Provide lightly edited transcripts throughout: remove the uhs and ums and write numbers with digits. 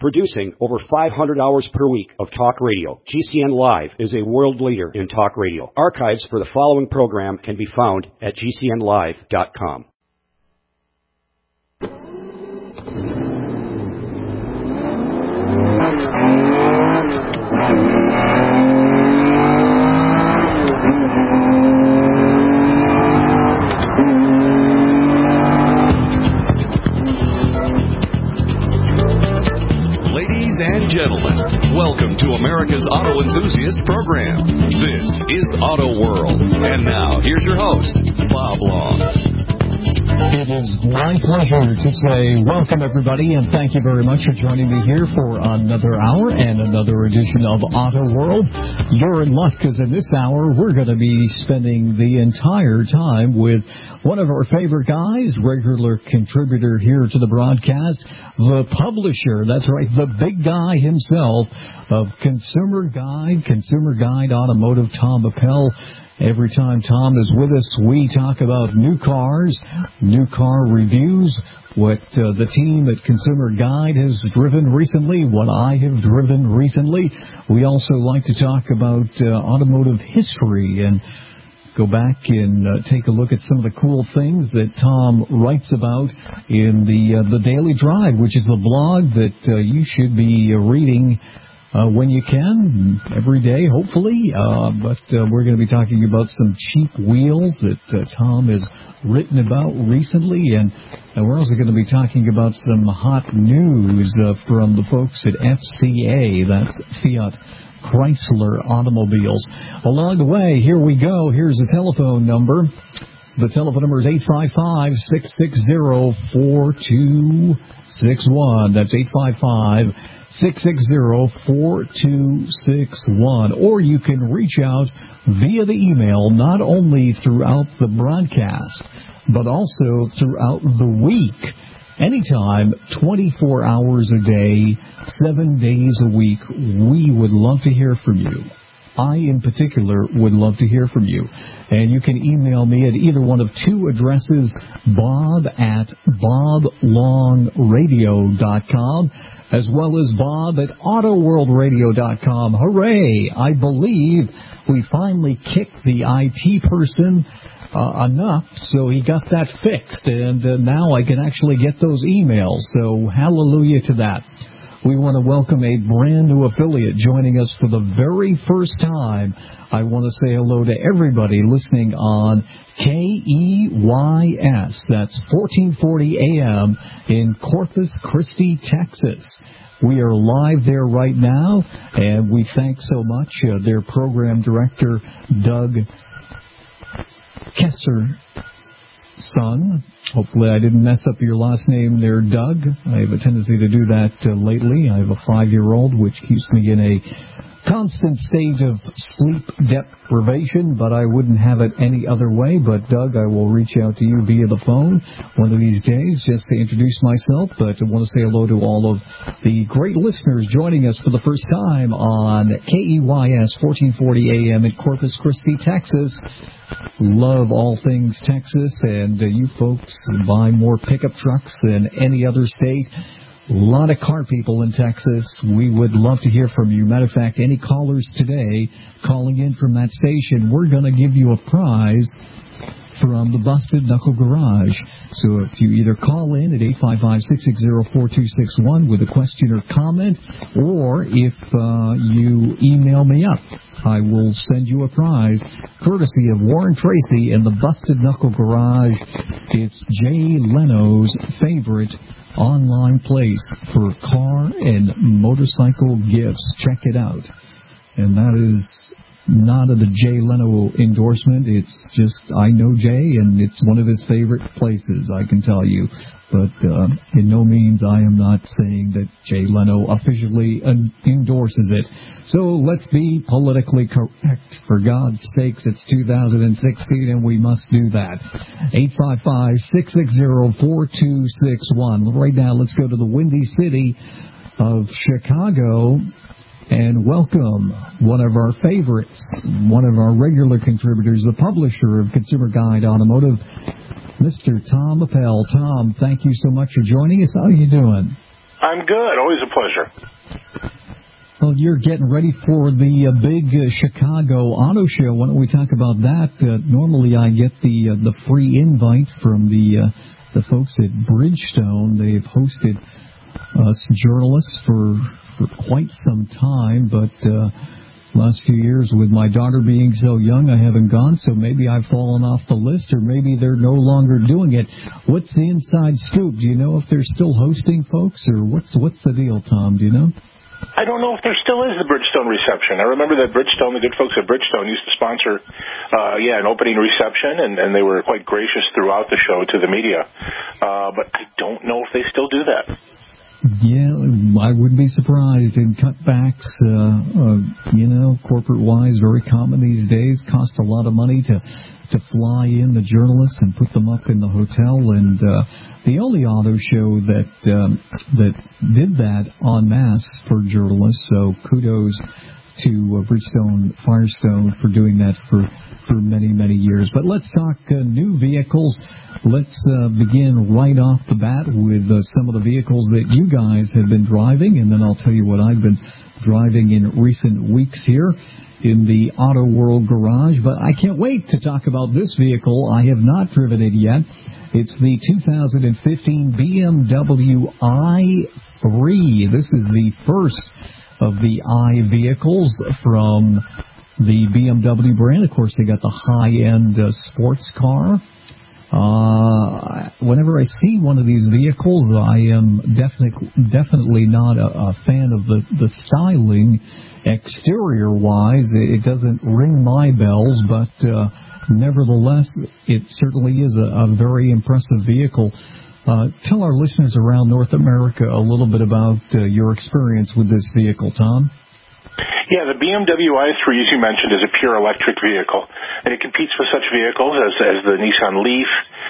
Producing over 500 hours per week of talk radio, GCN Live is a world leader in talk radio. Archives for the following program can be found at gcnlive.com. Ladies and gentlemen, welcome to America's Auto Enthusiast Program. This is Auto World. And now, here's your host, Bob Long. It is my pleasure to say welcome, everybody, and thank you very much for joining me here for another hour and another edition of Auto World. You're in luck, because in this hour, we're going to be spending the entire time with one of our favorite guys, regular contributor here to the broadcast, the publisher, that's right, the big guy himself of Consumer Guide Automotive, Tom Appel. Every time Tom is with us, we talk about new cars, new car reviews, what the team at Consumer Guide has driven recently, what I have driven recently. We also like to talk about automotive history and go back and take a look at some of the cool things that Tom writes about in the Daily Drive, which is the blog that you should be reading when you can, every day, hopefully. But we're going to be talking about some cheap wheels that Tom has written about recently. And we're also going to be talking about some hot news from the folks at FCA. That's Fiat Chrysler Automobiles. Along the way, here we go. Here's the telephone number. The telephone number is 855-660-4261. That's 855-660-4261. Or you can reach out via the email, not only throughout the broadcast, but also throughout the week. Anytime, 24 hours a day, 7 days a week, we would love to hear from you. I, in particular, would love to hear from you. And you can email me at either one of two addresses, bob@boblongradio.com, as well as bob@autoworldradio.com. Hooray! I believe we finally kicked the IT person enough, so he got that fixed, and now I can actually get those emails. So hallelujah to that. We want to welcome a brand new affiliate joining us for the very first time. I want to say hello to everybody listening on KEYS. That's 1440 AM in Corpus Christi, Texas. We are live there right now, and we thank so much their program director, Doug Kester. Son. Hopefully I didn't mess up your last name there, Doug. I have a tendency to do that lately. I have a 5-year-old, which keeps me in a constant state of sleep deprivation, but I wouldn't have it any other way. But, Doug, I will reach out to you via the phone one of these days just to introduce myself. But I want to say hello to all of the great listeners joining us for the first time on KEYS 1440 AM in Corpus Christi, Texas. Love all things Texas, and you folks buy more pickup trucks than any other state. A lot of car people in Texas. We would love to hear from you. Matter of fact, any callers today calling in from that station, we're going to give you a prize from the Busted Knuckle Garage. So if you either call in at 855-660-4261 with a question or comment, or if you email me up, I will send you a prize courtesy of Warren Tracy and the Busted Knuckle Garage. It's Jay Leno's favorite online place for car and motorcycle gifts. Check it out. And that is not a Jay Leno endorsement. It's just, I know Jay, and it's one of his favorite places, I can tell you. But in no means I am not saying that Jay Leno officially endorses it. So let's be politically correct. For God's sakes, it's 2016 and we must do that. 855-660-4261. Right now, let's go to the Windy City of Chicago and welcome one of our favorites, one of our regular contributors, the publisher of Consumer Guide Automotive, Mr. Tom Appel. Tom, thank you so much for joining us. How are you doing? I'm good. Always a pleasure. Well, you're getting ready for the big Chicago Auto Show. Why don't we talk about that? Normally, I get the free invite from the folks at Bridgestone. They've hosted us journalists for quite some time, but last few years with my daughter being so young, I haven't gone, so maybe I've fallen off the list, or maybe they're no longer doing it. What's the inside scoop? Do you know if they're still hosting folks, or what's the deal, Tom? Do you know? I don't know if there still is the Bridgestone reception. I remember that Bridgestone, the good folks at Bridgestone, used to sponsor, an opening reception, and they were quite gracious throughout the show to the media. But I don't know if they still do that. Yeah, I wouldn't be surprised. And cutbacks, corporate-wise, very common these days. Cost a lot of money to fly in the journalists and put them up in the hotel. And the only auto show that did that en masse for journalists. So kudos to Bridgestone Firestone for doing that for many, many years. But let's talk new vehicles. Let's begin right off the bat with some of the vehicles that you guys have been driving, and then I'll tell you what I've been driving in recent weeks here in the Auto World Garage. But I can't wait to talk about this vehicle. I have not driven it yet. It's the 2015 BMW i3. This is the first of the i vehicles from the BMW brand. Of course, they got the high-end sports car. Whenever I see one of these vehicles, I am definitely not a fan of the styling exterior-wise. It doesn't ring my bells, but nevertheless, it certainly is a very impressive vehicle. Tell our listeners around North America a little bit about your experience with this vehicle, Tom. Yeah, the BMW i3, as you mentioned, is a pure electric vehicle, and it competes with such vehicles as the Nissan Leaf,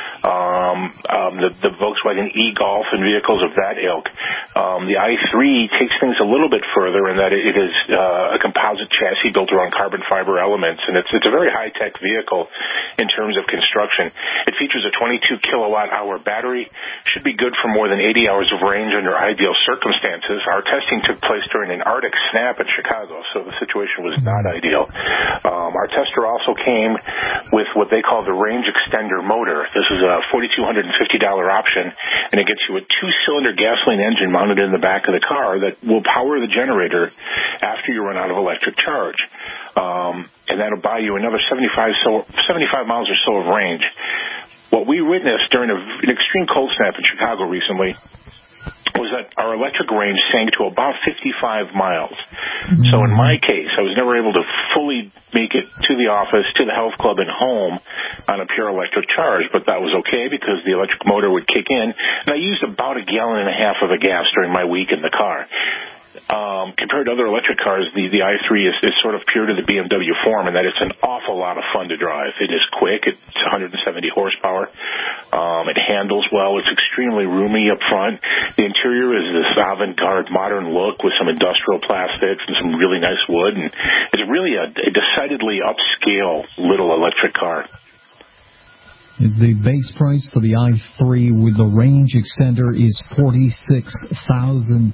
the Volkswagen e-Golf, and vehicles of that ilk. The i3 takes things a little bit further in that it is a composite chassis built around carbon fiber elements, and it's a very high-tech vehicle in terms of construction. It features a 22 kilowatt-hour battery, should be good for more than 80 hours of range under ideal circumstances. Our testing took place during an Arctic snap in Chicago, so the situation was not ideal. Our tester also came with what they call the range extender motor. This is a $4,250 option, and it gets you a two-cylinder gasoline engine mounted in the back of the car that will power the generator after you run out of electric charge. And that'll buy you another 75 miles or so of range. What we witnessed during an extreme cold snap in Chicago recently was that our electric range sank to about 55 miles. So in my case, I was never able to fully make it to the office, to the health club, and home on a pure electric charge, but that was okay because the electric motor would kick in, and I used about 1.5 gallons of the gas during my week in the car. Compared to other electric cars, the i3 is sort of pure to the BMW form in that it's an awful lot of fun to drive. It is quick. It's 170 horsepower. It handles well. It's extremely roomy up front. The interior is this avant-garde modern look with some industrial plastics and some really nice wood. And it's really a decidedly upscale little electric car. The base price for the i3 with the range extender is $46,250.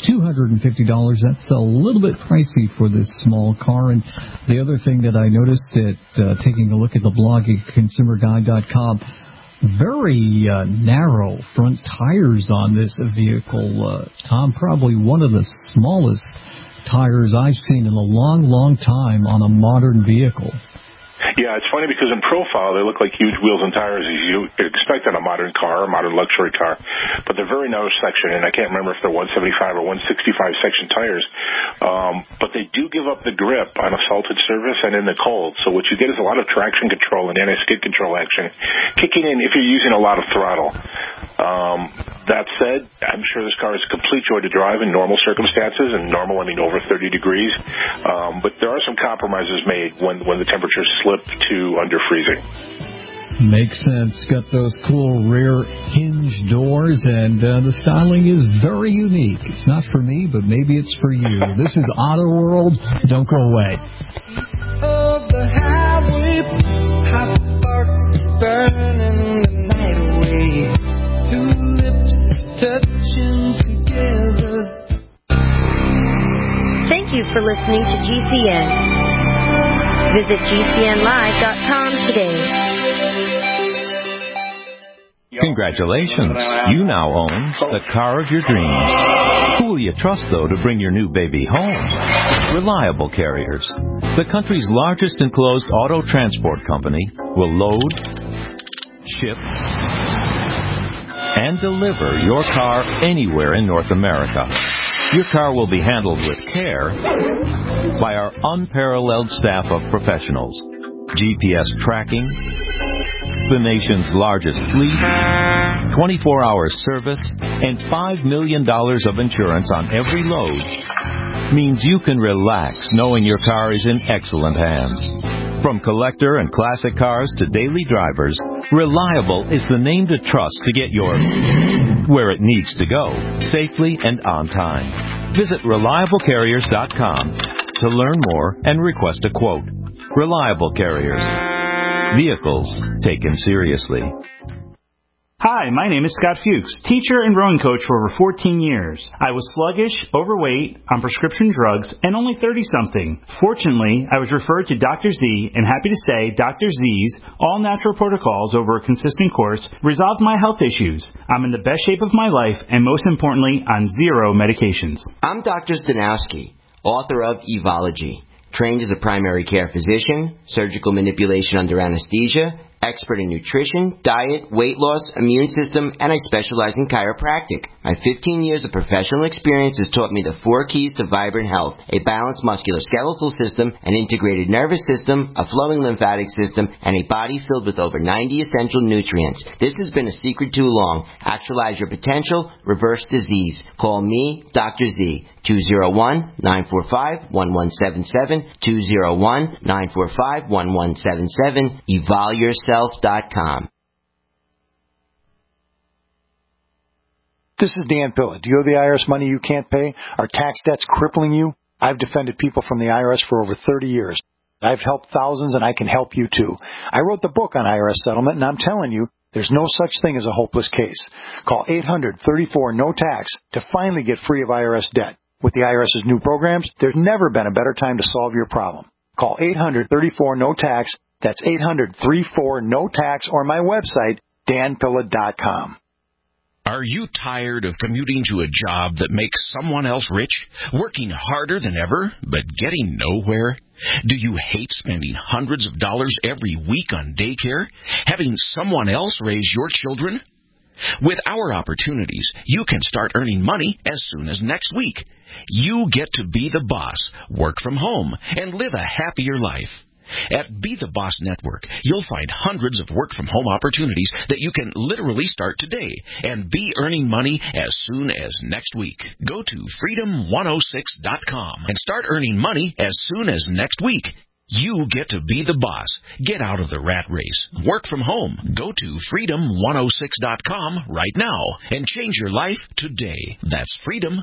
That's a little bit pricey for this small car. And the other thing that I noticed at taking a look at the blog at consumerguide.com, very narrow front tires on this vehicle. Tom, probably one of the smallest tires I've seen in a long, long time on a modern vehicle. Yeah, it's funny because in profile they look like huge wheels and tires as you expect on a modern car, a modern luxury car. But they're very narrow section, and I can't remember if they're 175 or 165 section tires. But they do give up the grip on a salted surface and in the cold. So what you get is a lot of traction control and anti-skid control action kicking in if you're using a lot of throttle. That said, I'm sure this car is a complete joy to drive in normal circumstances, and normal I mean over 30 degrees. But there are some compromises made when the temperatures slip to under freezing. Makes sense. Got those cool rear hinge doors, and the styling is very unique. It's not for me, but maybe it's for you. This is Auto World. Don't go away. Of the highway, hot sparks burning the night away. Two lips touching together. Thank you for listening to GCN. Visit GCNlive.com today. Congratulations. You now own the car of your dreams. Who will you trust, though, to bring your new baby home? Reliable Carriers. The country's largest enclosed auto transport company will load, ship, and deliver your car anywhere in North America. Your car will be handled with care by our unparalleled staff of professionals. GPS tracking, the nation's largest fleet, 24-hour service, and $5 million of insurance on every load means you can relax knowing your car is in excellent hands. From collector and classic cars to daily drivers, Reliable is the name to trust to get your where it needs to go, safely and on time. Visit ReliableCarriers.com to learn more and request a quote. Reliable Carriers. Vehicles taken seriously. Hi, my name is Scott Fuchs, teacher and rowing coach for over 14 years. I was sluggish, overweight, on prescription drugs, and only 30-something. Fortunately, I was referred to Dr. Z, and happy to say Dr. Z's all-natural protocols over a consistent course resolved my health issues. I'm in the best shape of my life, and most importantly, on 0 medications. I'm Dr. Stanowski, author of Evology, trained as a primary care physician, surgical manipulation under anesthesia, expert in nutrition, diet, weight loss, immune system, and I specialize in chiropractic. My 15 years of professional experience has taught me the 4 keys to vibrant health: a balanced musculoskeletal system, an integrated nervous system, a flowing lymphatic system, and a body filled with over 90 essential nutrients. This has been a secret too long. Actualize your potential, reverse disease. Call me, Dr. Z, 201-945-1177, 201-945-1177, evolyourself.com. This is Dan Pilla. Do you owe the IRS money you can't pay? Are tax debts crippling you? I've defended people from the IRS for over 30 years. I've helped thousands, and I can help you too. I wrote the book on IRS settlement, and I'm telling you, there's no such thing as a hopeless case. Call 800-34-NO-TAX to finally get free of IRS debt. With the IRS's new programs, there's never been a better time to solve your problem. Call 800-34-NO-TAX. That's 800-34-NO-TAX, or my website, danpilla.com. Are you tired of commuting to a job that makes someone else rich, working harder than ever, but getting nowhere? Do you hate spending hundreds of dollars every week on daycare, having someone else raise your children? With our opportunities, you can start earning money as soon as next week. You get to be the boss, work from home, and live a happier life. At Be the Boss Network, you'll find hundreds of work-from-home opportunities that you can literally start today and be earning money as soon as next week. Go to freedom106.com and start earning money as soon as next week. You get to be the boss. Get out of the rat race. Work from home. Go to freedom106.com right now and change your life today. That's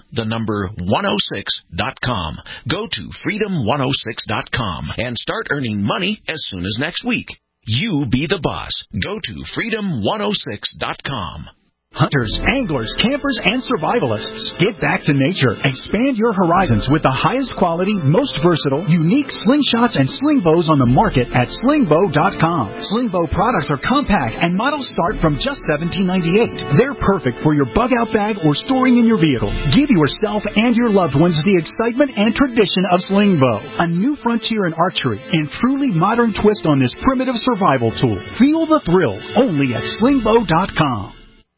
freedom106.com. Go to freedom106.com and start earning money as soon as next week. You be the boss. Go to freedom106.com. Hunters, anglers, campers, and survivalists. Get back to nature. Expand your horizons with the highest quality, most versatile, unique slingshots and sling bows on the market at slingbow.com. Slingbow products are compact and models start from just $17.98. They're perfect for your bug-out bag or storing in your vehicle. Give yourself and your loved ones the excitement and tradition of Slingbow, a new frontier in archery and truly modern twist on this primitive survival tool. Feel the thrill only at slingbow.com.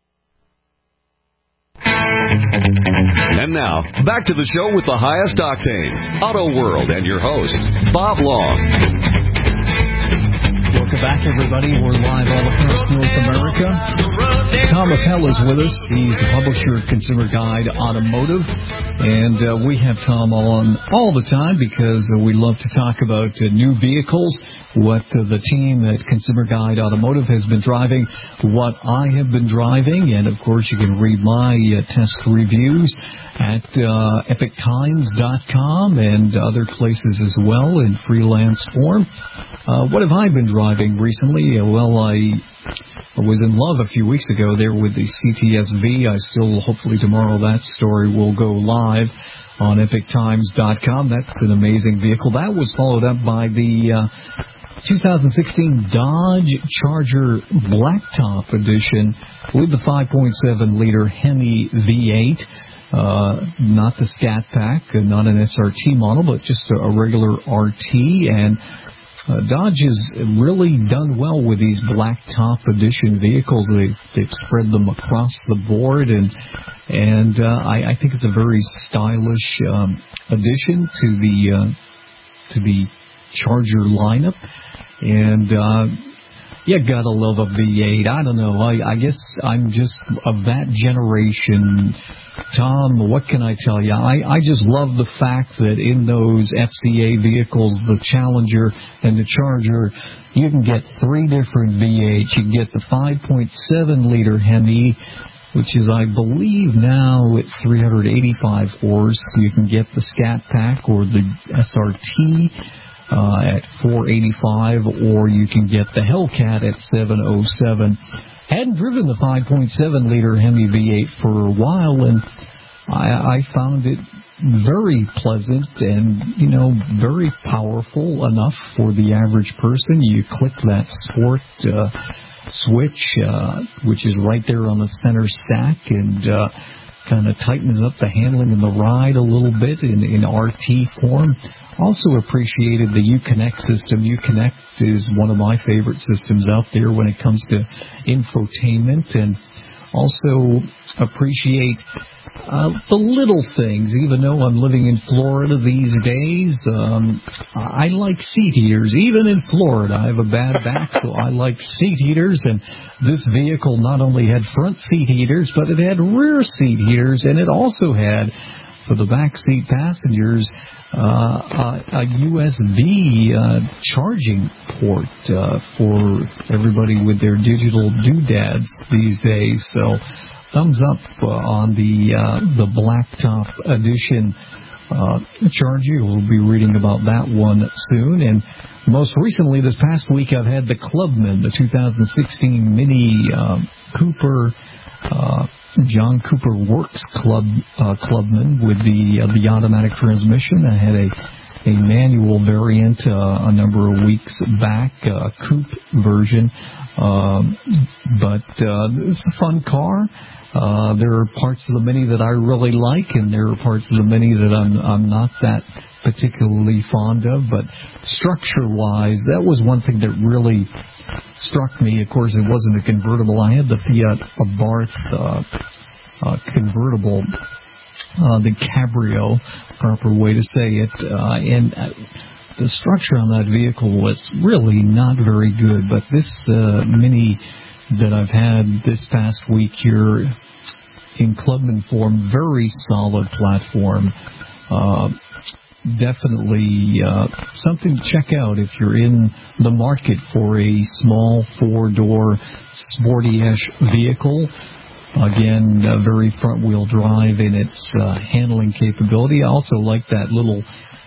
And now, back to the show with the highest octane, Auto World, and your host, Bob Long. Welcome back, everybody. We're live all across North America. Tom Appel is with us. He's the publisher of Consumer Guide Automotive. And we have Tom on all the time because we love to talk about new vehicles, what the team at Consumer Guide Automotive has been driving, what I have been driving, and, of course, you can read my test reviews at epictimes.com and other places as well in freelance form. What have I been driving recently? Well, I was in love a few weeks ago there with the CTS-V. I still, hopefully tomorrow, that story will go live on EpicTimes.com. That's an amazing vehicle. That was followed up by the 2016 Dodge Charger Blacktop Edition with the 5.7-liter Hemi V8. Not the Scat Pack, not an SRT model, but just a regular RT. And Dodge has really done well with these Blacktop Edition vehicles. They've spread them across the board, and I think it's a very stylish addition to the Charger lineup. And you gotta love a V8. I don't know. I guess I'm just of that generation. Tom, what can I tell you? I just love the fact that in those FCA vehicles, the Challenger and the Charger, you can get three different V8s. You can get the 5.7-liter Hemi, which is, I believe, now at 385 horse. You can get the Scat Pack or the SRT at 485, or you can get the Hellcat at 707. Hadn't driven the 5.7-liter Hemi V8 for a while, and I found it very pleasant and, very powerful enough for the average person. You click that sport switch, which is right there on the center stack, and kind of tightens up the handling and the ride a little bit in RT form. Also appreciated the Uconnect system. Uconnect is one of my favorite systems out there when it comes to infotainment, and also appreciate the little things. Even though I'm living in Florida these days, I like seat heaters. Even in Florida, I have a bad back, so I like seat heaters, and this vehicle not only had front seat heaters, but it had rear seat heaters, and it also had, for the back seat passengers, a USB charging port for everybody with their digital doodads these days. So, thumbs up on the Blacktop Edition Charger. We'll be reading about that one soon. And most recently, this past week, I've had the Clubman, the 2016 Mini Cooper. John Cooper Works Clubman with the automatic transmission. I had a manual variant a number of weeks back, coupe version, but it's a fun car. There are parts of the Mini that I really like, and there are parts of the Mini that I'm not that particularly fond of. But structure-wise, that was one thing that really struck me. Of course, it wasn't a convertible. I had the Fiat Abarth convertible, the Cabrio, proper way to say it, and the structure on that vehicle was really not very good. But this Mini that I've had this past week here in Clubman form, very solid platform. Definitely something to check out if you're in the market for a small four-door sporty-ish vehicle. Again, very front-wheel drive in its handling capability. I also like that little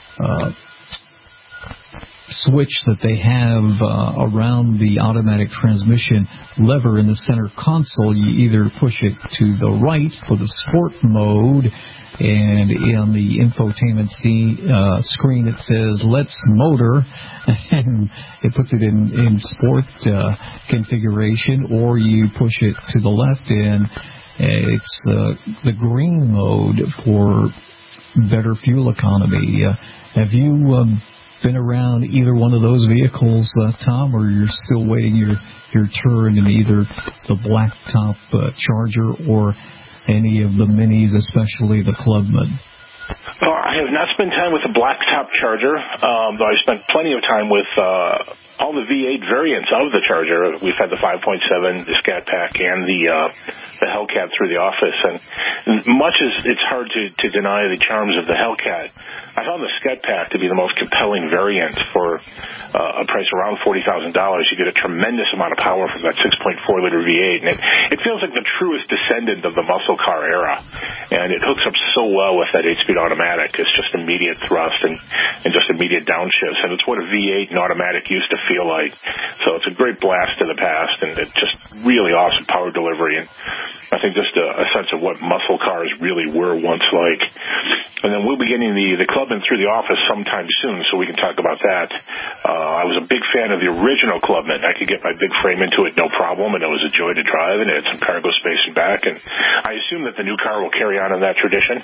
switch that they have around the automatic transmission lever in the center console. You either push it to the right for the sport mode, and on the infotainment screen it says "Let's Motor," and it puts it in sport configuration, or you push it to the left and it's the green mode for better fuel economy. Have you been around either one of those vehicles, Tom, or you're still waiting your turn in either the Blacktop Charger or any of the Minis, especially the Clubman? Well, I have not spent time with the Blacktop Charger, though I've spent plenty of time with all the V8 variants of the Charger. We've had the 5.7, the Scat Pack, and the Hellcat through the office. And much as it's hard to deny the charms of the Hellcat, I found the Scat Pack to be the most compelling variant for a price around $40,000. You get a tremendous amount of power from that 6.4-liter V8, and it feels like the truest descendant of the muscle car era. And it hooks up so well with that 8-speed automatic. It's just immediate thrust and just immediate downshifts, and it's what a V8 and automatic used to feel like. So it's a great blast to the past, and it's just really awesome power delivery, and I think just a sense of what muscle cars really were once like. And then we'll be getting the Clubman through the office sometime soon, so we can talk about that. I was a big fan of the original Clubman. I could get my big frame into it no problem, and it was a joy to drive, and it had some cargo space in back. And I assume that the new car will carry on in that tradition.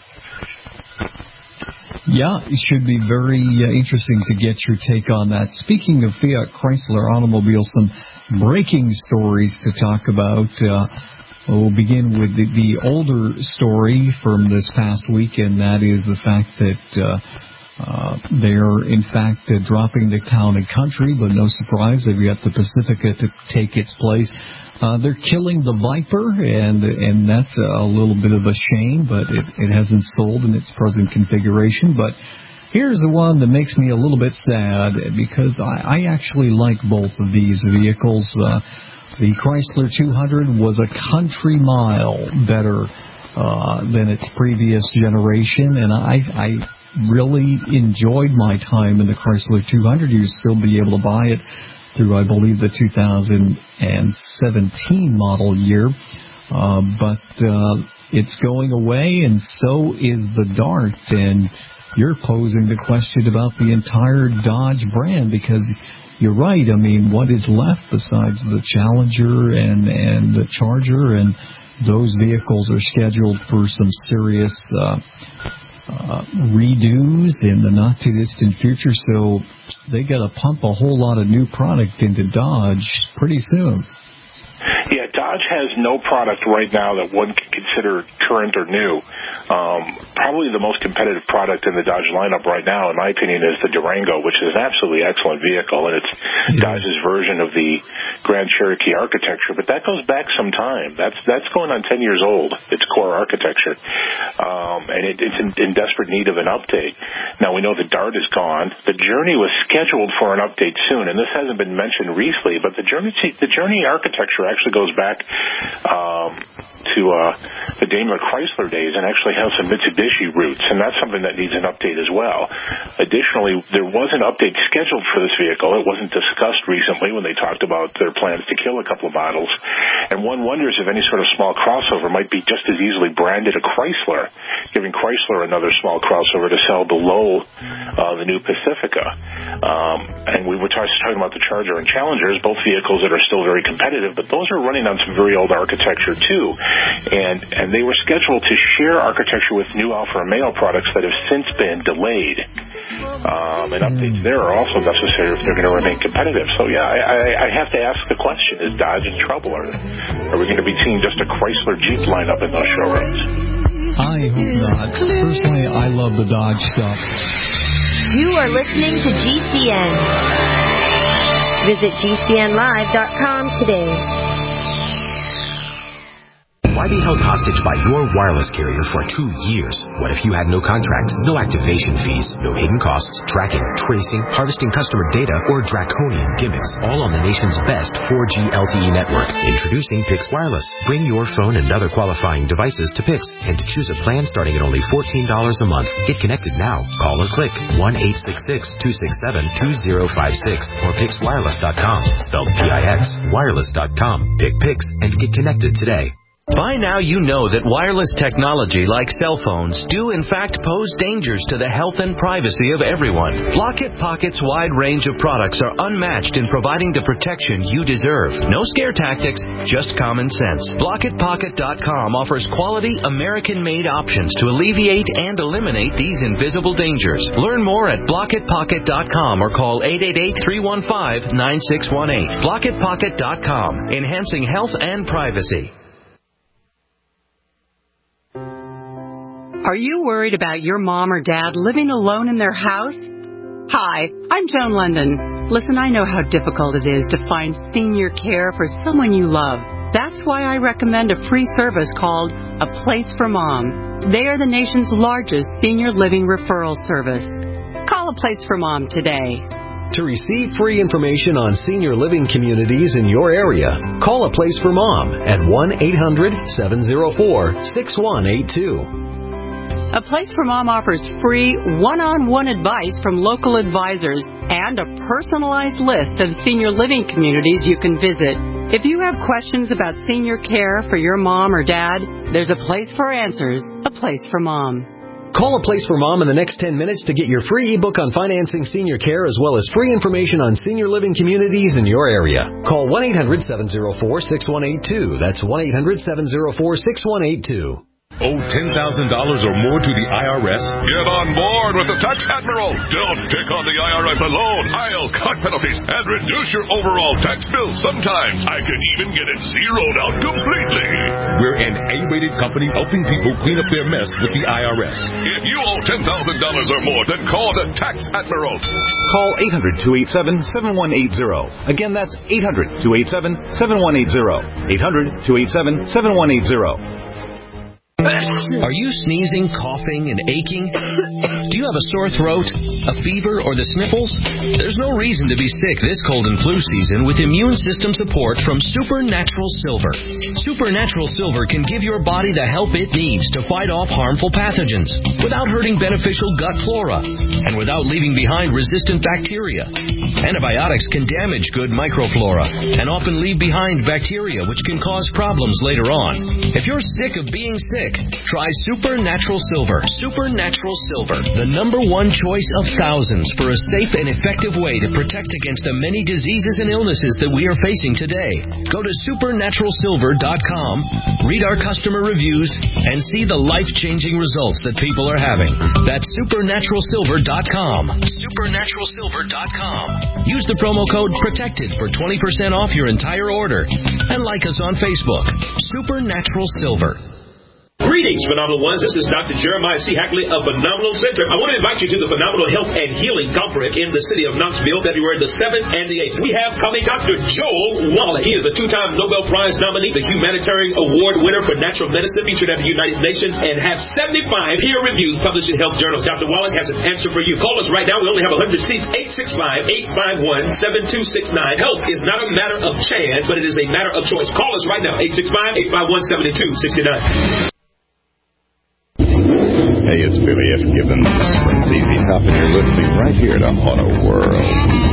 Yeah, it should be very interesting to get your take on that. Speaking of Fiat Chrysler automobiles, some breaking stories to talk about. We'll begin with the older story from this past week, and that is the fact that they're, in fact, dropping the Town and Country, but no surprise, they've got the Pacifica to take its place. They're killing the Viper, and that's a little bit of a shame, but it hasn't sold in its present configuration. But here's the one that makes me a little bit sad, because I actually like both of these vehicles. The Chrysler 200 was a country mile better than its previous generation, and I really enjoyed my time in the Chrysler 200. You'd still be able to buy it through, I believe, the 2017 model year, but it's going away, and so is the Dart, and you're posing the question about the entire Dodge brand, because you're right. I mean, what is left besides the Challenger and the Charger? And those vehicles are scheduled for some serious redos in the not-too-distant future. So they got to pump a whole lot of new product into Dodge pretty soon. Yeah, Dodge has no product right now that one can consider current or new. Probably the most competitive product in the Dodge lineup right now, in my opinion, is the Durango, which is an absolutely excellent vehicle, and it's Dodge's version of the Grand Cherokee architecture. But that goes back some time. That's going on 10 years old, its core architecture, and it's in desperate need of an update. Now, we know the Dart is gone. The Journey was scheduled for an update soon, and this hasn't been mentioned recently, but the Journey architecture actually goes back to the Daimler Chrysler days, and actually has some Mitsubishi roots, and that's something that needs an update as well. Additionally, there was an update scheduled for this vehicle. It wasn't discussed recently when they talked about their plans to kill a couple of models, and one wonders if any sort of small crossover might be just as easily branded a Chrysler, giving Chrysler another small crossover to sell below the new Pacifica. And we were talking about the Charger and Challengers, both vehicles that are still very competitive, but those are running on some very old architecture too, and they were scheduled to share architecture with new Alfa Romeo products that have since been delayed. And updates there are also necessary if they're going to remain competitive. So yeah, I have to ask the question, is Dodge in trouble, or are we going to be seeing just a Chrysler Jeep lineup in those showrooms? I hope not. Personally, I love the Dodge stuff. You are listening to GCN. Visit GCNlive.com today. Why be held hostage by your wireless carrier for 2 years? What if you had no contract, no activation fees, no hidden costs, tracking, tracing, harvesting customer data, or draconian gimmicks, all on the nation's best 4G LTE network? Introducing Pix Wireless. Bring your phone and other qualifying devices to Pix, and to choose a plan starting at only $14 a month. Get connected now. Call or click 1-866-267-2056 or PixWireless.com. Spelled P-I-X. Wireless.com. Pick Pix and get connected today. By now you know that wireless technology like cell phones do in fact pose dangers to the health and privacy of everyone. Block-It Pocket's wide range of products are unmatched in providing the protection you deserve. No scare tactics, just common sense. BlockItPocket.com offers quality American-made options to alleviate and eliminate these invisible dangers. Learn more at BlockItPocket.com or call 888-315-9618. BlockItPocket.com, enhancing health and privacy. Are you worried about your mom or dad living alone in their house? Hi, I'm Joan London. Listen, I know how difficult it is to find senior care for someone you love. That's why I recommend a free service called A Place for Mom. They are the nation's largest senior living referral service. Call A Place for Mom today. To receive free information on senior living communities in your area, call A Place for Mom at 1-800-704-6182. A Place for Mom offers free one-on-one advice from local advisors and a personalized list of senior living communities you can visit. If you have questions about senior care for your mom or dad, there's a place for answers, A Place for Mom. Call A Place for Mom in the next 10 minutes to get your free ebook on financing senior care as well as free information on senior living communities in your area. Call 1-800-704-6182. That's 1-800-704-6182. Owe $10,000 or more to the IRS? Get on board with the Tax Admiral. Don't take on the IRS alone. I'll cut penalties and reduce your overall tax bill. Sometimes I can even get it zeroed out completely. We're an A-rated company helping people clean up their mess with the IRS. If you owe $10,000 or more, then call the Tax Admiral. Call 800-287-7180. Again, that's 800-287-7180. 800-287-7180. Are you sneezing, coughing, and aching? Do you have a sore throat, a fever, or the sniffles? There's no reason to be sick this cold and flu season with immune system support from Supernatural Silver. Supernatural Silver can give your body the help it needs to fight off harmful pathogens without hurting beneficial gut flora and without leaving behind resistant bacteria. Antibiotics can damage good microflora and often leave behind bacteria which can cause problems later on. If you're sick of being sick, try Supernatural Silver. Supernatural Silver, the #1 choice of thousands for a safe and effective way to protect against the many diseases and illnesses that we are facing today. Go to supernaturalsilver.com, read our customer reviews, and see the life-changing results that people are having. That's supernaturalsilver.com. Supernaturalsilver.com. Use the promo code PROTECTED for 20% off your entire order. And like us on Facebook. Supernatural Silver. Greetings, Phenomenal Ones. This is Dr. Jeremiah C. Hackley of Phenomenal Center. I want to invite you to the Phenomenal Health and Healing Conference in the city of Knoxville, February the 7th and the 8th. We have coming Dr. Joel Wallach. He is a 2-time Nobel Prize nominee, the Humanitarian Award winner for Natural Medicine, featured at the United Nations, and have 75 peer reviews published in health journals. Dr. Wallach has an answer for you. Call us right now. We only have 100 seats. 865-851-7269. Health is not a matter of chance, but it is a matter of choice. Call us right now. 865-851-7269. Hey, it's Billy F. Gibbons from ZZ Top, and you're listening right here to Auto World.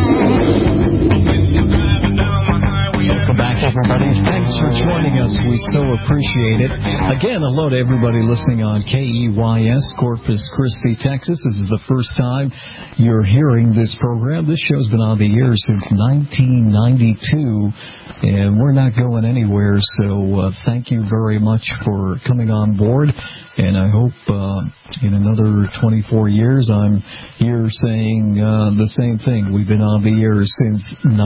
Welcome back, everybody. Thanks for joining us. We so appreciate it. Again, hello to everybody listening on KEYS, Corpus Christi, Texas. This is the first time you're hearing this program. This show's been on the air since 1992, and we're not going anywhere, so thank you very much for coming on board. And I hope in another 24 years I'm here saying the same thing. We've been on the air since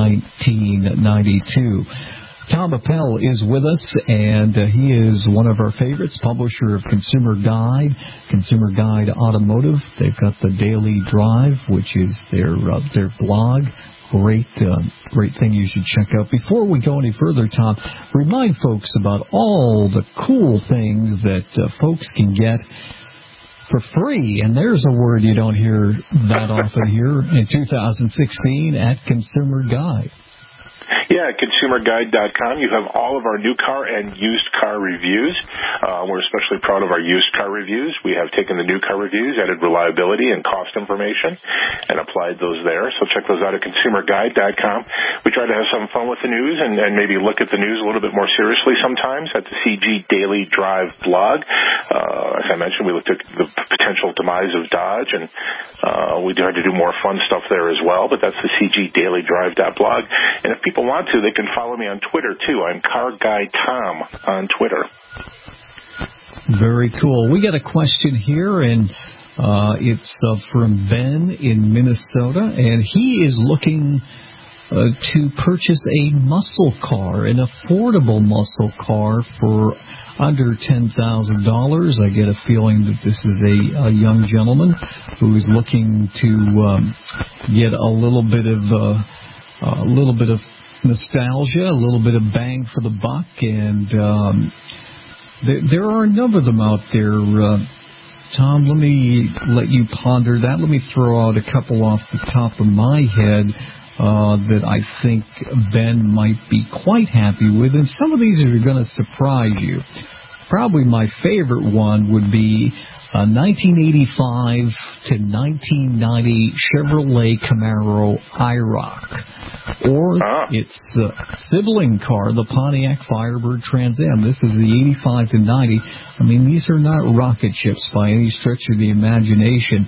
1992. Tom Appel is with us, and he is one of our favorites, publisher of Consumer Guide Automotive. They've got the Daily Drive, which is their blog. Great thing you should check out. Before we go any further, Tom, remind folks about all the cool things that folks can get for free. And there's a word you don't hear that often here in 2016 at Consumer Guide. Yeah, at ConsumerGuide.com, you have all of our new car and used car reviews. We're especially proud of our used car reviews. We have taken the new car reviews, added reliability and cost information, and applied those there. So check those out at ConsumerGuide.com. We try to have some fun with the news and maybe look at the news a little bit more seriously sometimes at the CG Daily Drive blog. As I mentioned, we looked at the potential demise of Dodge, and we tried to do more fun stuff there as well, but that's the CGDailyDrive.blog. And if people want to, they can follow me on Twitter, too. I'm Car Guy Tom on Twitter. Very cool. We got a question here, and it's from Ben in Minnesota, and he is looking to purchase a muscle car, an affordable muscle car for under $10,000. I get a feeling that this is a young gentleman who is looking to get a little bit of nostalgia, a little bit of bang for the buck, and there are a number of them out there. Tom, let me let you ponder that. Let me throw out a couple off the top of my head that I think Ben might be quite happy with, and some of these are going to surprise you. probably my favorite one would be a 1985 to 1990 Chevrolet Camaro IROC. Or its sibling car, the Pontiac Firebird Trans Am. This is the 85 to 90. I mean, these are not rocket ships by any stretch of the imagination.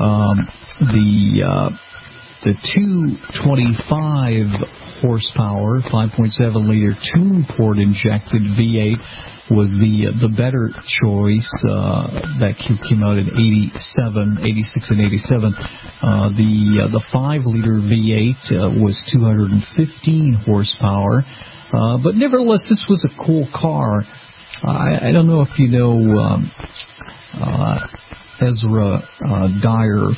The 225 horsepower, 5.7 liter twin-port injected V8 was the better choice. That came out in 86 and 87. The 5-liter V8 was 215 horsepower. But nevertheless, this was a cool car. I don't know if you know Ezra Dyer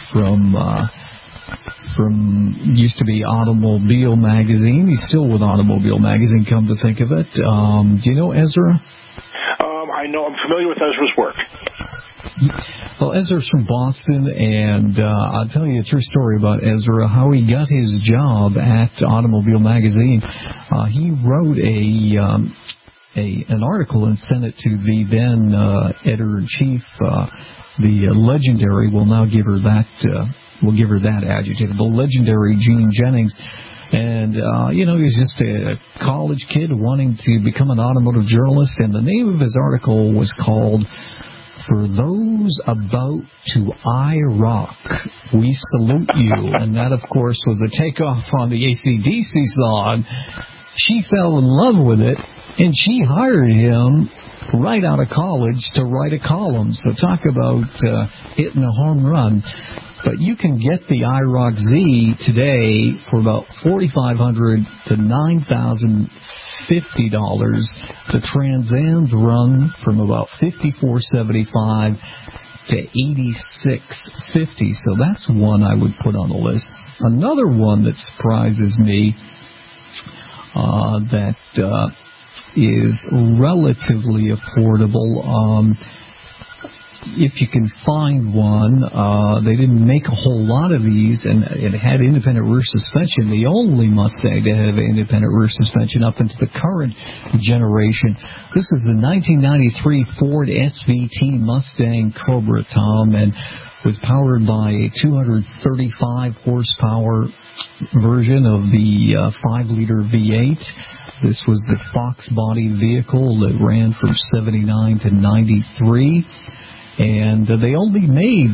from used to be Automobile Magazine. He's still with Automobile Magazine, come to think of it. Do you know Ezra? I know. I'm familiar with Ezra's work. Well, Ezra's from Boston, and I'll tell you a true story about Ezra, how he got his job at Automobile Magazine. He wrote an article and sent it to the then editor-in-chief, the legendary, we'll now give her that adjective, the legendary Gene Jennings. And, he was just a college kid wanting to become an automotive journalist, and the name of his article was called For Those About to IROC, We Salute You. And that, of course, was a takeoff on the AC/DC song. She fell in love with it, and she hired him right out of college to write a column. So talk about hitting a home run. But you can get the IROC Z today for about $4,500 to $9,050. The Trans Am's run from about $5,475 to $8,650. So that's one I would put on the list. Another one that surprises me that is relatively affordable. If you can find one, they didn't make a whole lot of these, and it had independent rear suspension, the only Mustang to have independent rear suspension up into the current generation. This is the 1993 Ford SVT Mustang Cobra, Tom, and was powered by a 235 horsepower version of the 5-liter V8. This was the Fox body vehicle that ran from 79 to 93. And they only made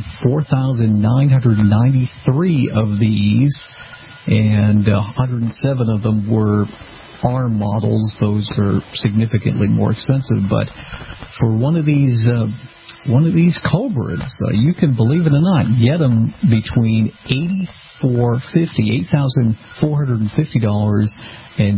4,993 of these, and 107 of them were ARM models. Those are significantly more expensive. But for one of these Cobras, you can, believe it or not, get them between $8,450 and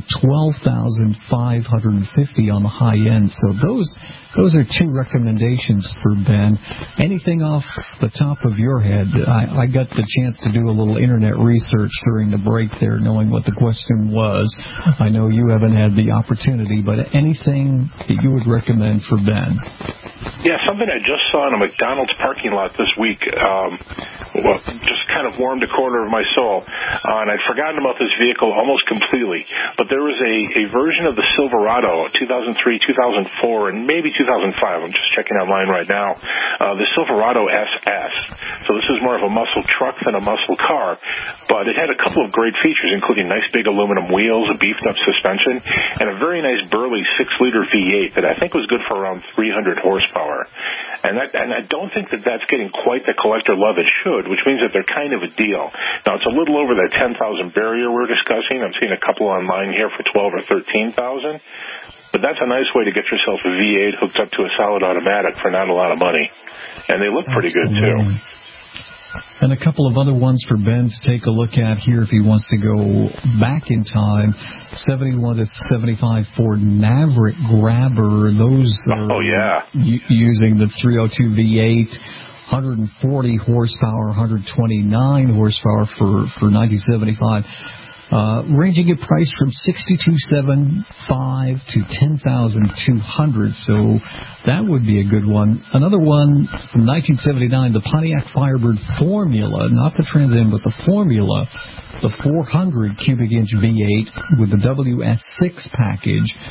$12,550 on the high end. So those are two recommendations for Ben. Anything off the top of your head? I got the chance to do a little internet research during the break there, knowing what the question was. I know you haven't had the opportunity, but anything that you would recommend for Ben? Yeah, something I just saw in a McDonald's parking lot this week, just kind of warmed a corner of my soul. And I'd forgotten about this vehicle almost completely. But there was a version of the Silverado, 2003, 2004, and maybe 2005. I'm just checking online right now. The Silverado SS. So this is more of a muscle truck than a muscle car. But it had a couple of great features, including nice big aluminum wheels, a beefed-up suspension, and a very nice burly 6-liter V8 that I think was good for around 300 horsepower. And I don't think that that's getting quite the collector love it should, which means that they're kind of a deal. Now, it's a little over the 10,000 barrier we're discussing. I'm seeing a couple online here for 12 or 13,000. But that's a nice way to get yourself a V8 hooked up to a solid automatic for not a lot of money. And they look pretty good, too. And a couple of other ones for Ben to take a look at here if he wants to go back in time. 71 to 75 Ford Maverick Grabber. Those are using the 302 V8, 140 horsepower, 129 horsepower for 1975. Ranging in price from $62,750 to $10,200, so that would be a good one. Another one from 1979, the Pontiac Firebird Formula, not the Trans Am, but the Formula, the 400 cubic inch V8 with the WS6 package.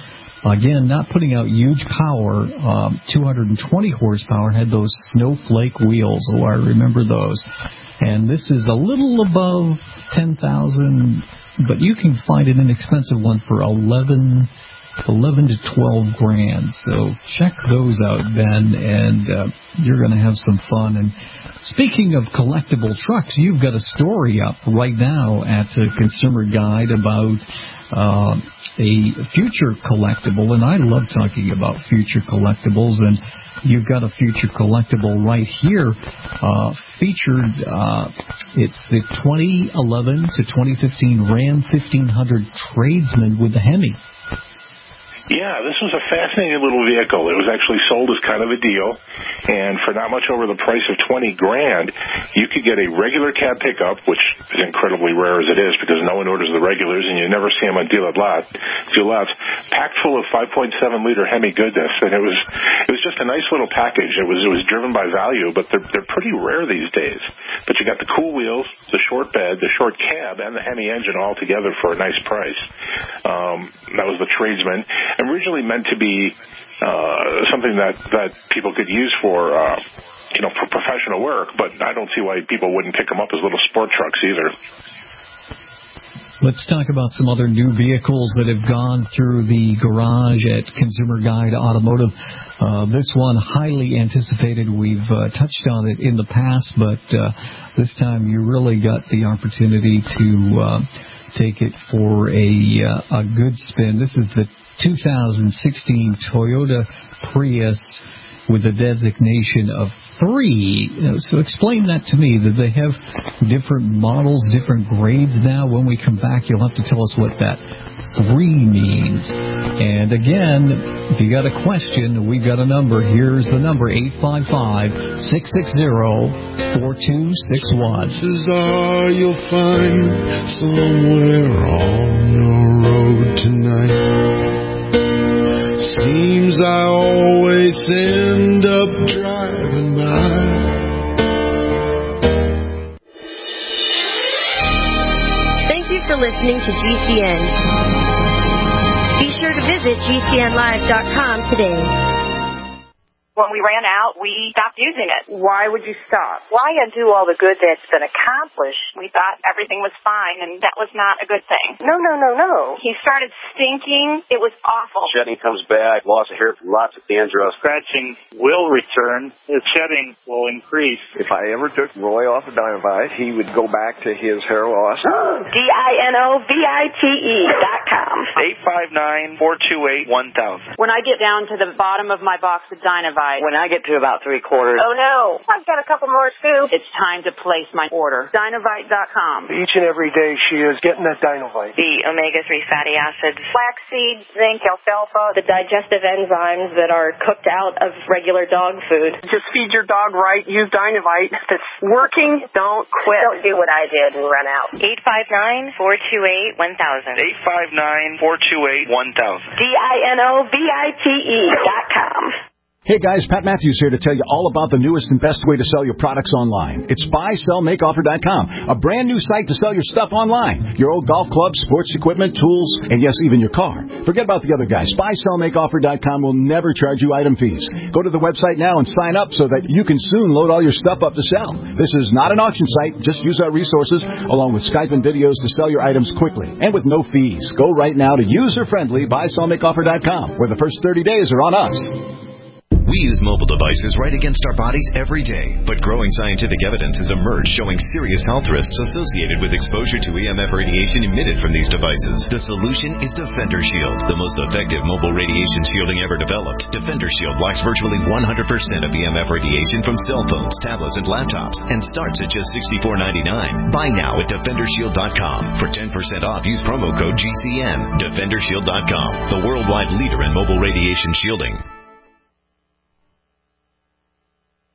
Again, not putting out huge power, 220 horsepower, had those snowflake wheels. Oh, I remember those. And this is a little above 10,000, but you can find an inexpensive one for 11 to 12 grand. So check those out, Ben, and you're going to have some fun. And speaking of collectible trucks, you've got a story up right now at Consumer Guide about a future collectible, and I love talking about future collectibles, and you've got a future collectible right here featured. It's the 2011 to 2015 Ram 1500 Tradesman with the Hemi. Yeah, this was a fascinating little vehicle. It was actually sold as kind of a deal, and for not much over the price of 20 grand, you could get a regular cab pickup, which is incredibly rare as it is because no one orders the regulars, and you never see them on dealer lots, packed full of 5.7-liter Hemi goodness, and it was just a nice little package. It was driven by value, but they're pretty rare these days. But you got the cool wheels, the short bed, the short cab, and the Hemi engine all together for a nice price. That was the Tradesman. Originally meant to be something that people could use for for professional work, but I don't see why people wouldn't pick them up as little sport trucks either. Let's talk about some other new vehicles that have gone through the garage at Consumer Guide Automotive. This one, highly anticipated. We've touched on it in the past, but this time you really got the opportunity to take it for a good spin. This is the 2016 Toyota Prius with a designation of 3. So explain that to me. That they have different models, different grades now. When we come back, you'll have to tell us what that 3 means. And again, if you got a question, we've got a number. Here's the number, 855-660-4261. Chances are you'll find somewhere on the road tonight. Seems I always end up driving by. Thank you for listening to GCN. Be sure to visit GCNlive.com today. When we ran out, we stopped using it. Why would you stop? Why undo all the good that's been accomplished? We thought everything was fine, and that was not a good thing. No. He started stinking. It was awful. Shedding comes back, loss of hair, lots of dandruff. Scratching will return. The shedding will increase. If I ever took Roy off of Dinovite, he would go back to his hair loss. DINOVITE.com. 859-428-1000. When I get down to the bottom of my box of Dinovite, when I get to about 3/4. Oh no, I've got a couple more scoops. It's time to place my order. Dinovite.com. Each and every day she is getting that Dinovite. The omega-3 fatty acids. Flaxseed, zinc, alfalfa. The digestive enzymes that are cooked out of regular dog food. Just feed your dog right. Use Dinovite. If it's working, don't quit. Don't do what I did and run out. 859-428-1000. 859-428-1000. DINOVITE.com. Hey guys, Pat Matthews here to tell you all about the newest and best way to sell your products online. It's BuySellMakeOffer.com, a brand new site to sell your stuff online. Your old golf clubs, sports equipment, tools, and yes, even your car. Forget about the other guys. BuySellMakeOffer.com will never charge you item fees. Go to the website now and sign up so that you can soon load all your stuff up to sell. This is not an auction site. Just use our resources along with Skype and videos to sell your items quickly and with no fees. Go right now to user-friendly BuySellMakeOffer.com, where the first 30 days are on us. We use mobile devices right against our bodies every day, but growing scientific evidence has emerged showing serious health risks associated with exposure to EMF radiation emitted from these devices. The solution is Defender Shield, the most effective mobile radiation shielding ever developed. Defender Shield blocks virtually 100% of EMF radiation from cell phones, tablets, and laptops, and starts at just $64.99. Buy now at DefenderShield.com. For 10% off, use promo code GCN. DefenderShield.com, the worldwide leader in mobile radiation shielding.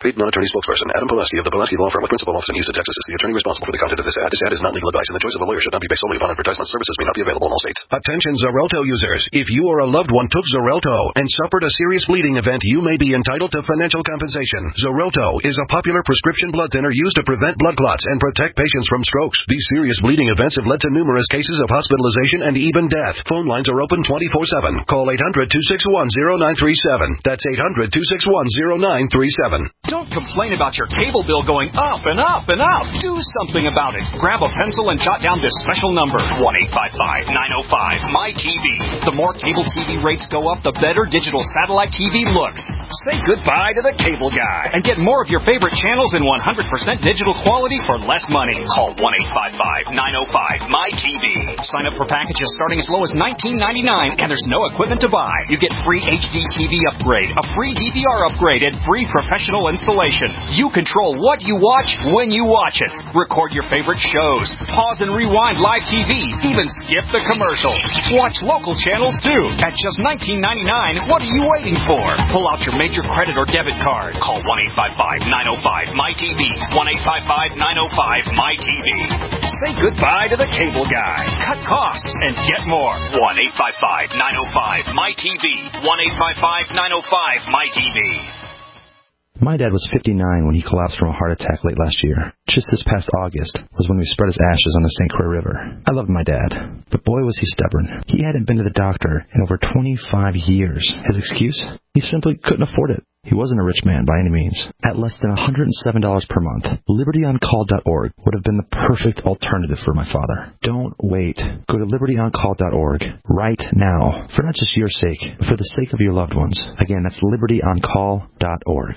Paid non-attorney spokesperson Adam Pulaski of the Pulaski Law Firm with principal office in Houston, Texas is the attorney responsible for the content of this ad. This ad is not legal advice, and the choice of a lawyer should not be based solely upon advertisement. Services may not be available in all states. Attention Xarelto users. If you or a loved one took Xarelto and suffered a serious bleeding event, you may be entitled to financial compensation. Xarelto is a popular prescription blood thinner used to prevent blood clots and protect patients from strokes. These serious bleeding events have led to numerous cases of hospitalization and even death. Phone lines are open 24/7. Call 800-261-0937. That's 800-261-0937. Don't complain about your cable bill going up and up and up. Do something about it. Grab a pencil and jot down this special number, 1-855-905-MY-TV. The more cable TV rates go up, the better digital satellite TV looks. Say goodbye to the cable guy and get more of your favorite channels in 100% digital quality for less money. Call 1-855-905-MY-TV. Sign up for packages starting as low as $19.99, and there's no equipment to buy. You get free HD TV upgrade, a free DVR upgrade, and free professional installation. You control what you watch when you watch it. Record your favorite shows. Pause and rewind live TV. Even skip the commercials. Watch local channels too. At just $19.99, what are you waiting for? Pull out your major credit or debit card. Call 1-855-905-MY-TV. 1-855-905-MY-TV. Say goodbye to the cable guy. Cut costs and get more. 1-855-905-MY-TV. 1-855-905-MY-TV. My dad was 59 when he collapsed from a heart attack late last year. Just this past August was when we spread his ashes on the St. Croix River. I loved my dad, but boy was he stubborn. He hadn't been to the doctor in over 25 years. His excuse? He simply couldn't afford it. He wasn't a rich man by any means. At less than $107 per month, LibertyOnCall.org would have been the perfect alternative for my father. Don't wait. Go to LibertyOnCall.org right now, for not just your sake, but for the sake of your loved ones. Again, that's LibertyOnCall.org.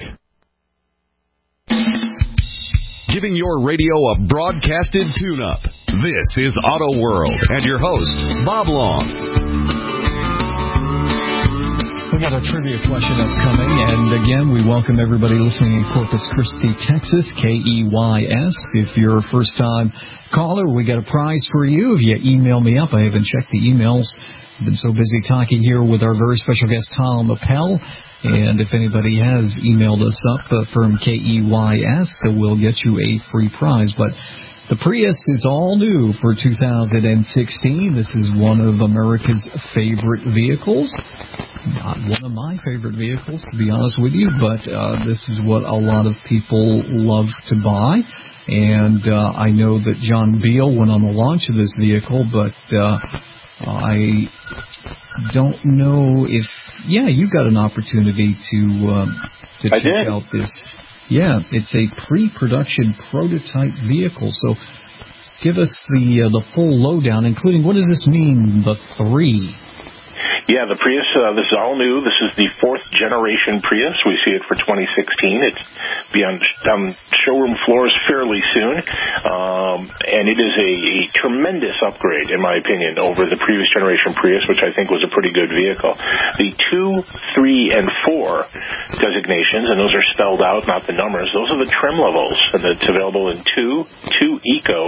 Giving your radio a broadcasted tune-up. This is Auto World and your host, Bob Long. We got a trivia question upcoming, and again, we welcome everybody listening in Corpus Christi, Texas, KEYS. If you're a first-time caller, we got a prize for you. If you email me up, I haven't checked the emails. I've been so busy talking here with our very special guest, Tom Appel. And if anybody has emailed us up from KEYS, we'll get you a free prize. But the Prius is all new for 2016. This is one of America's favorite vehicles. Not one of my favorite vehicles, to be honest with you, but this is what a lot of people love to buy. And I know that John Beal went on the launch of this vehicle, but I don't know if... Yeah, you got an opportunity to check out this. Yeah, it's a pre-production prototype vehicle. So give us the full lowdown, including what does this mean, the 3? Yeah, the Prius, this is all new. This is the 4th generation Prius. We see it for 2016. It's be on showroom floors fairly soon. And it is a tremendous upgrade, in my opinion, over the previous generation Prius, which I think was a pretty good vehicle. The 2, 3, and 4 designations, and those are spelled out, not the numbers, those are the trim levels. And it's available in 2 Eco,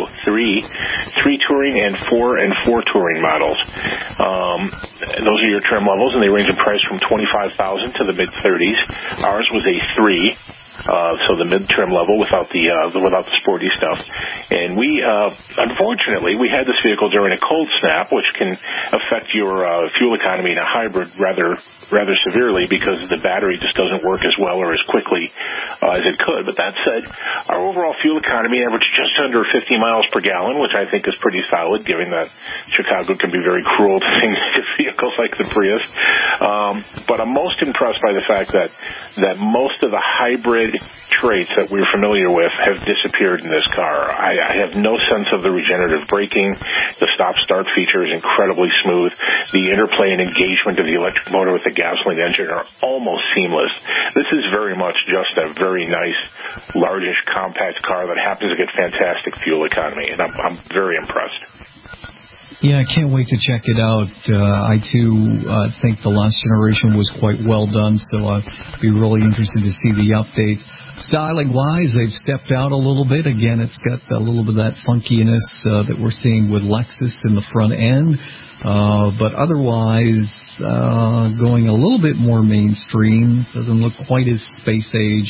3 Touring, and 4 Touring models. Those are your trim levels, and they range in price from $25,000 to the mid-30s. Ours was a 3, so the mid-trim level without the sporty stuff. And we, unfortunately, we had this vehicle during a cold snap, which can affect your fuel economy in a hybrid rather severely because the battery just doesn't work as well or as quickly as it could. But that said, our overall fuel economy averaged just under 50 miles per gallon, which I think is pretty solid, given that Chicago can be very cruel to vehicles like the Prius. But I'm most impressed by the fact that most of the hybrid traits that we're familiar with have disappeared in this car. I have no sense of the regenerative braking. The stop-start feature is incredibly smooth. The interplay and engagement of the electric motor with the gasoline engine are almost seamless. This is very much just a very nice, largish, compact car that happens to get fantastic fuel economy, and I'm very impressed. Yeah, I can't wait to check it out. I, too, think the last generation was quite well done, so I'd be really interested to see the update. Styling-wise, they've stepped out a little bit. Again, it's got a little bit of that funkiness that we're seeing with Lexus in the front end. But otherwise, going a little bit more mainstream. Doesn't look quite as space age.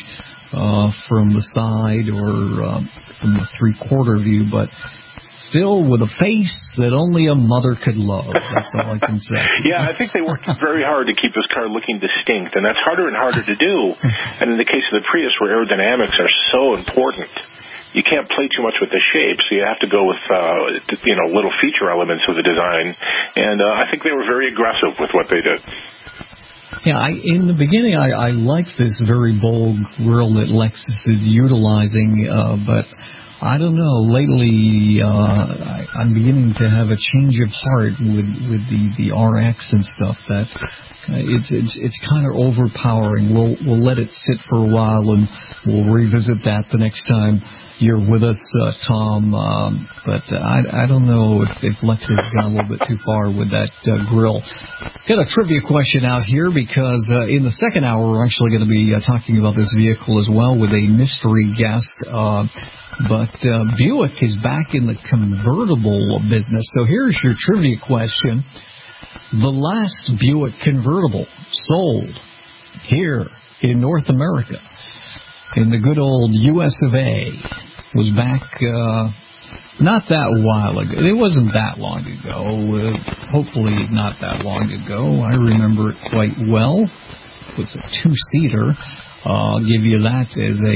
from the side or from the three-quarter view, but still with a face that only a mother could love. That's all I can say. Yeah, I think they worked very hard to keep this car looking distinct, and that's harder and harder to do. And in the case of the Prius, where aerodynamics are so important, you can't play too much with the shape, so you have to go with little feature elements of the design. And I think they were very aggressive with what they did. Yeah, in the beginning, I liked this very bold grille that Lexus is utilizing, but I don't know. Lately, I'm beginning to have a change of heart with the RX and stuff. That it's kind of overpowering. We'll let it sit for a while, and we'll revisit that the next time you're with us, Tom. But I don't know if Lexus has gone a little bit too far with that grille. Got a trivia question out here because in the second hour we're actually going to be talking about this vehicle as well with a mystery guest. But Buick is back in the convertible business. So here's your trivia question. The last Buick convertible sold here in North America in the good old US of A was back not that while ago. It wasn't that long ago. Hopefully not that long ago. I remember it quite well. It was a two-seater. I'll give you that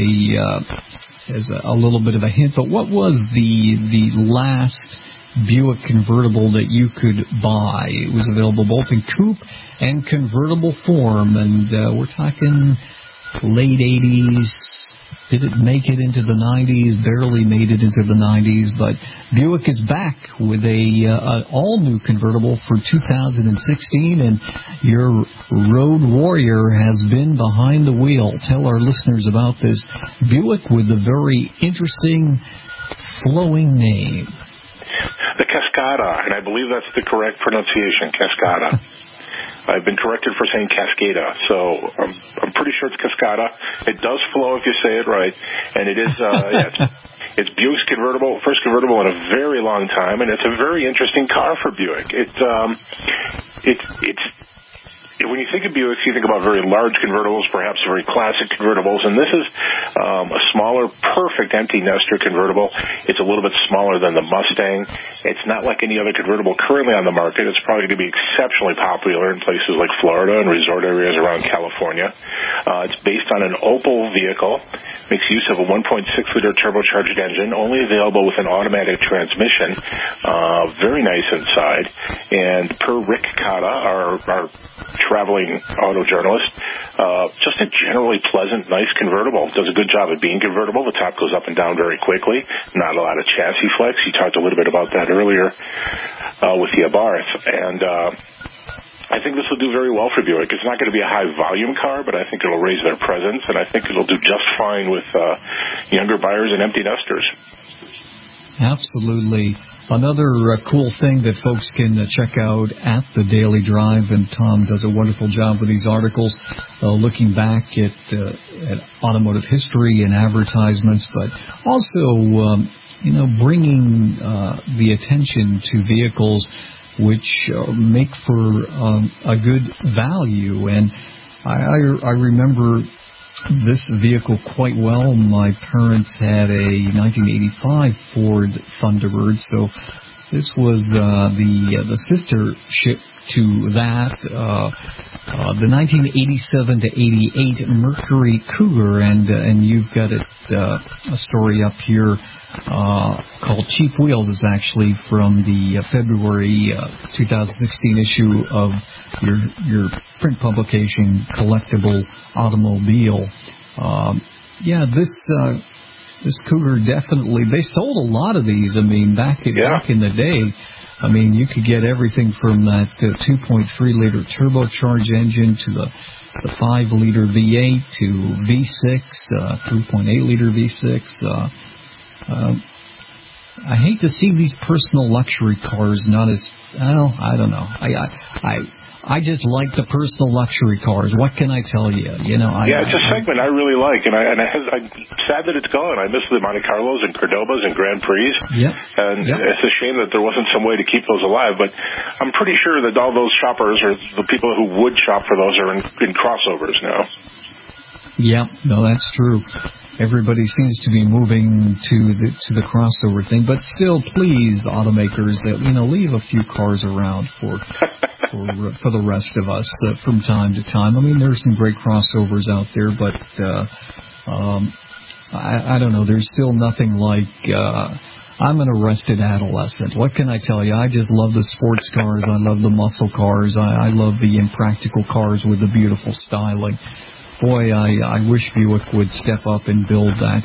as a little bit of a hint. But what was the last Buick convertible that you could buy? It was available both in coupe and convertible form, and we're talking late 80s. Did it make it into the 90s? Barely made it into the 90s, but Buick is back with an all-new convertible for 2016, and your road warrior has been behind the wheel. Tell our listeners about this Buick with a very interesting, flowing name. The Cascada, and I believe that's the correct pronunciation, Cascada. I've been corrected for saying Cascada, so I'm pretty sure it's Cascada. It does flow if you say it right, and it is. It's Buick's convertible, first convertible in a very long time, and it's a very interesting car for Buick. When you think of Buicks, you think about very large convertibles, perhaps very classic convertibles, and this is a smaller, perfect empty nester convertible. It's a little bit smaller than the Mustang. It's not like any other convertible currently on the market. It's probably going to be exceptionally popular in places like Florida and resort areas around California. It's based on an Opel vehicle, makes use of a 1.6-liter turbocharged engine, only available with an automatic transmission. Very nice inside, and per Rick Cotta, our traveling auto journalist, just a generally pleasant, nice convertible. Does a good job of being convertible. The top goes up and down very quickly. Not a lot of chassis flex. You talked a little bit about that earlier with the Abarth. And I think this will do very well for Buick. It's not going to be a high-volume car, but I think it'll raise their presence, and I think it'll do just fine with younger buyers and empty nesters. Absolutely. Another cool thing that folks can check out at the Daily Drive, and Tom does a wonderful job with these articles, looking back at automotive history and advertisements, but also, bringing the attention to vehicles which make for a good value. And I remember this vehicle quite well. My parents had a 1985 Ford Thunderbird, so this was the sister ship to that, the 1987 to 88 Mercury Cougar, and you've got a story up here called Cheap Wheels. It's actually from the February 2016 issue of your print publication, Collectible Automobile. This Cougar definitely, they sold a lot of these. I mean, back in the day, I mean, you could get everything from that 2.3-liter turbocharged engine to the 5-liter V8 to V6, 3.8-liter V6. I hate to see these personal luxury cars not as, I don't know. I just like the personal luxury cars. What can I tell you? It's a segment I really like, and I'm sad that it's gone. I miss the Monte Carlos and Cordobas and Grand Prix. It's a shame that there wasn't some way to keep those alive, but I'm pretty sure that all those shoppers, or the people who would shop for those, are in crossovers now. Yeah, no, that's true. Everybody seems to be moving to the crossover thing, but still, please, automakers, leave a few cars around for the rest of us from time to time. I mean, there's some great crossovers out there, but I don't know. There's still nothing like. I'm an arrested adolescent. What can I tell you? I just love the sports cars. I love the muscle cars. I love the impractical cars with the beautiful styling. Boy, I wish Buick would step up and build that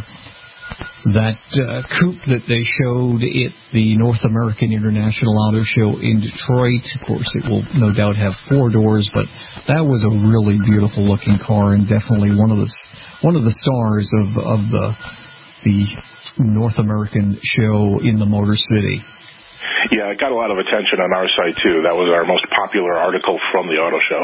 coupe that they showed at the North American International Auto Show in Detroit. Of course, it will no doubt have 4 doors, but that was a really beautiful looking car and definitely one of the stars of the North American show in the Motor City. Yeah, it got a lot of attention on our site too. That was our most popular article from the auto show.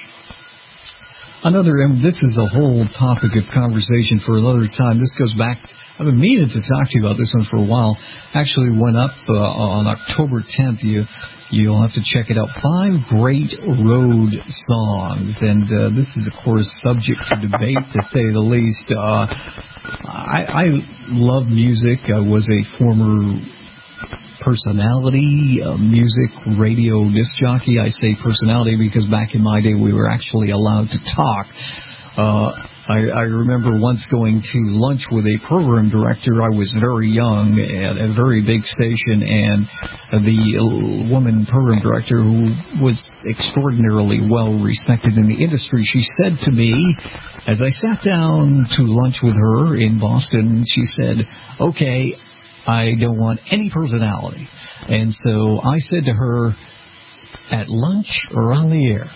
This is a whole topic of conversation for another time. This goes back, I've been meaning to talk to you about this one for a while. Actually went up on October 10th. You'll have to check it out. 5 great road songs. And this is, of course, subject to debate, to say the least. I love music. I was a former personality, music, radio disc jockey. I say personality because back in my day we were actually allowed to talk. I remember once going to lunch with a program director. I was very young at a very big station, and the woman program director, who was extraordinarily well respected in the industry, she said to me, as I sat down to lunch with her in Boston, she said, "Okay, I don't want any personality." And so I said to her, "At lunch or on the air?"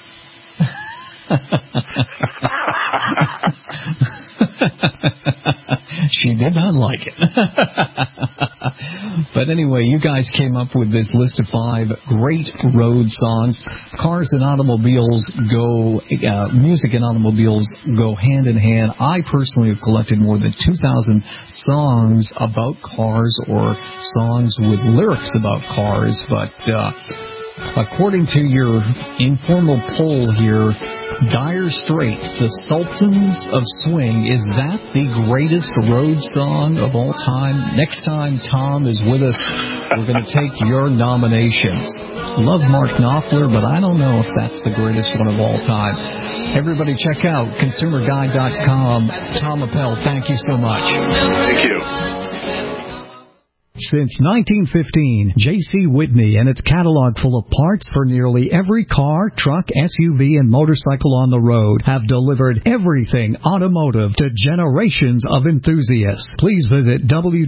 She did not like it. But anyway, you guys came up with this list of 5 great road songs. Cars and automobiles music and automobiles go hand in hand. I personally have collected more than 2,000 songs about cars or songs with lyrics about cars. But according to your informal poll here, Dire Straits, the Sultans of Swing, is that the greatest road song of all time? Next time Tom is with us, we're going to take your nominations. Love Mark Knopfler, but I don't know if that's the greatest one of all time. Everybody check out ConsumerGuide.com. Tom Appel, thank you so much. Thank you. Since 1915, J.C. Whitney and its catalog full of parts for nearly every car, truck, SUV, and motorcycle on the road have delivered everything automotive to generations of enthusiasts. Please visit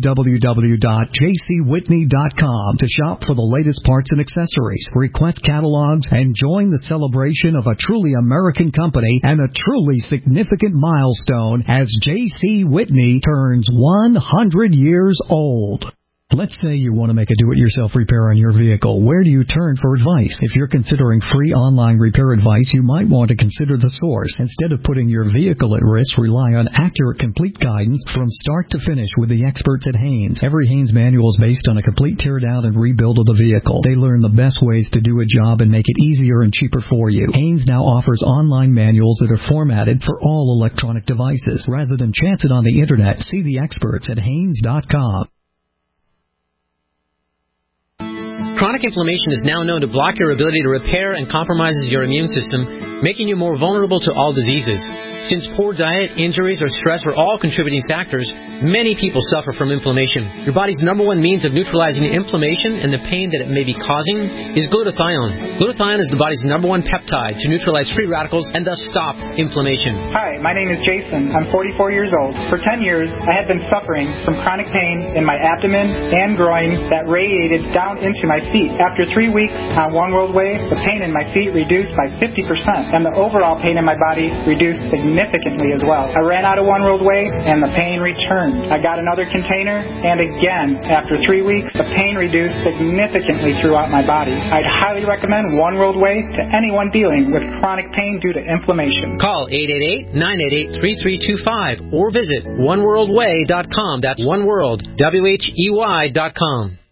www.jcwhitney.com to shop for the latest parts and accessories, request catalogs, and join the celebration of a truly American company and a truly significant milestone as J.C. Whitney turns 100 years old. Let's say you want to make a do-it-yourself repair on your vehicle. Where do you turn for advice? If you're considering free online repair advice, you might want to consider The Source. Instead of putting your vehicle at risk, rely on accurate, complete guidance from start to finish with the experts at Haynes. Every Haynes manual is based on a complete tear-down and rebuild of the vehicle. They learn the best ways to do a job and make it easier and cheaper for you. Haynes now offers online manuals that are formatted for all electronic devices. Rather than chance it on the Internet, see the experts at Haynes.com. Chronic inflammation is now known to block your ability to repair and compromises your immune system, making you more vulnerable to all diseases. Since poor diet, injuries, or stress are all contributing factors, many people suffer from inflammation. Your body's number one means of neutralizing inflammation and the pain that it may be causing is glutathione. Glutathione is the body's number one peptide to neutralize free radicals and thus stop inflammation. Hi, my name is Jason. I'm 44 years old. For 10 years, I had been suffering from chronic pain in my abdomen and groin that radiated down into my feet. After 3 weeks on One World Way, the pain in my feet reduced by 50%, and the overall pain in my body reduced significantly as well. I ran out of One World Way, and the pain returned. I got another container, and again, after 3 weeks, the pain reduced significantly throughout my body. I'd highly recommend One World Way to anyone dealing with chronic pain due to inflammation. Call 888-988-3325 or visit oneworldway.com. That's oneworld, WHEY.com.